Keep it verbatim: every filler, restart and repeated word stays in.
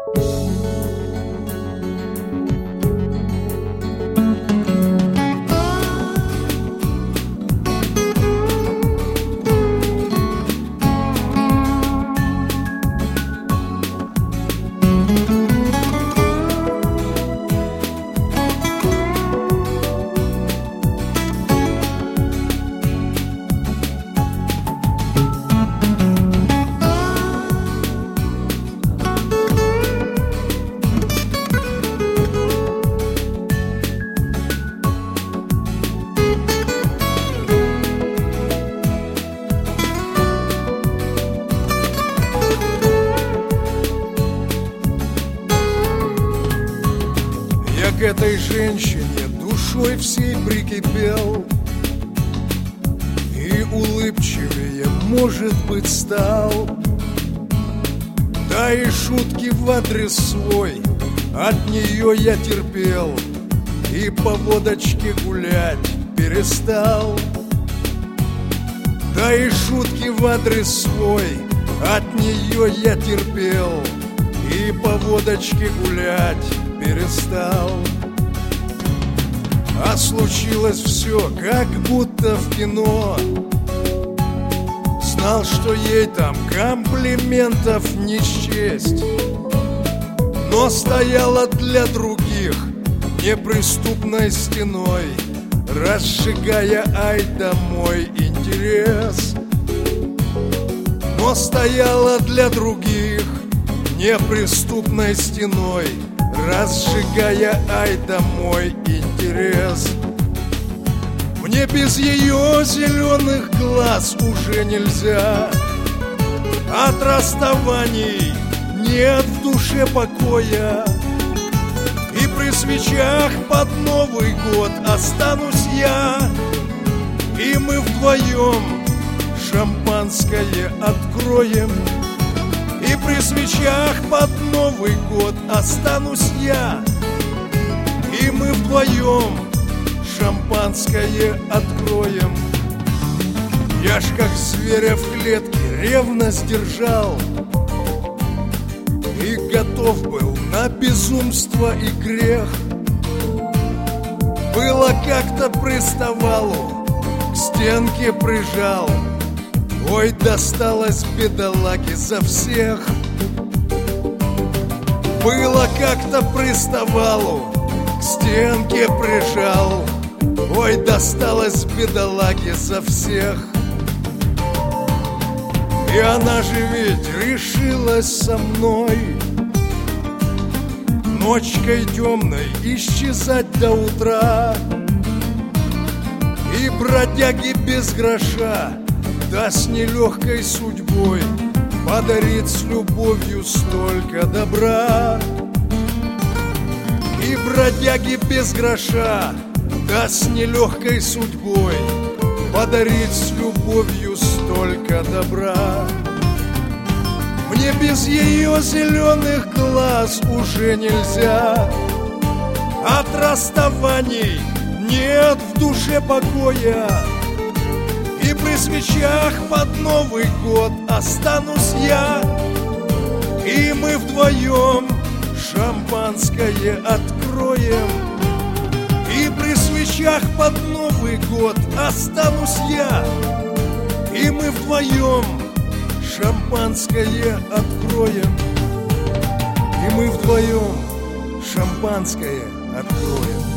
К этой женщине душой всей прикипел, и улыбчивее, может быть, стал. Да и шутки в адрес свой от нее я терпел, и по водочке гулять перестал. Да и шутки в адрес свой от нее я терпел, и по водочке гулять перестал. А случилось все, как будто в кино. Знал, что ей там комплиментов не счесть, но стояла для других неприступной стеной, разжигая ай да мой интерес. Но стояла для других неприступной стеной, разжигая ай да мой интерес. Мне без ее зеленых глаз уже нельзя. От расставаний нет в душе покоя, и при свечах под Новый год останусь я, и мы вдвоем шампанское откроем. И при свечах под Новый год останусь я, и мы вдвоем шампанское откроем. Я ж как зверя в клетке ревность держал, и готов был на безумство и грех. Было как-то приставалу, к стенке прижал, ой, досталось бедолаге за всех. Было как-то приставалу, к стенке прижал, ой, досталось бедолаге за всех. И она же ведь решилась со мной ночкой темной исчезать до утра, и бродяги без гроша, да с нелегкой судьбой, подарит с любовью столько добра. И бродяги без гроша, да с нелегкой судьбой, подарит с любовью столько добра. Мне без ее зеленых глаз уже нельзя. От расставаний нет в душе покоя, и при свечах под Новый год останусь я, и мы вдвоем шампанское откроем. И при свечах под Новый год останусь я, и мы вдвоем шампанское откроем. И мы вдвоем шампанское откроем.